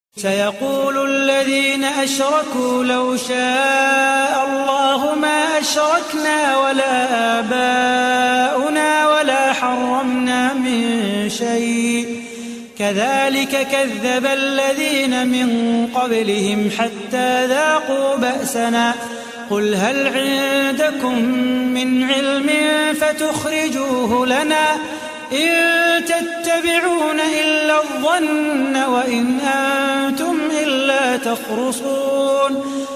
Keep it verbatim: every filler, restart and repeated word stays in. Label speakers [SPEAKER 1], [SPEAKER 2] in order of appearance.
[SPEAKER 1] سيقول الذين أشركوا لو شاء الله ما أشركنا ولا آباؤنا ولا حرمنا من شيء كذلك كذب الذين من قبلهم حتى ذاقوا بأسنا قل هل عندكم من علم فتخرجوه لنا إن تتبعون إلا الظن وإن أنتم إلا تخرصون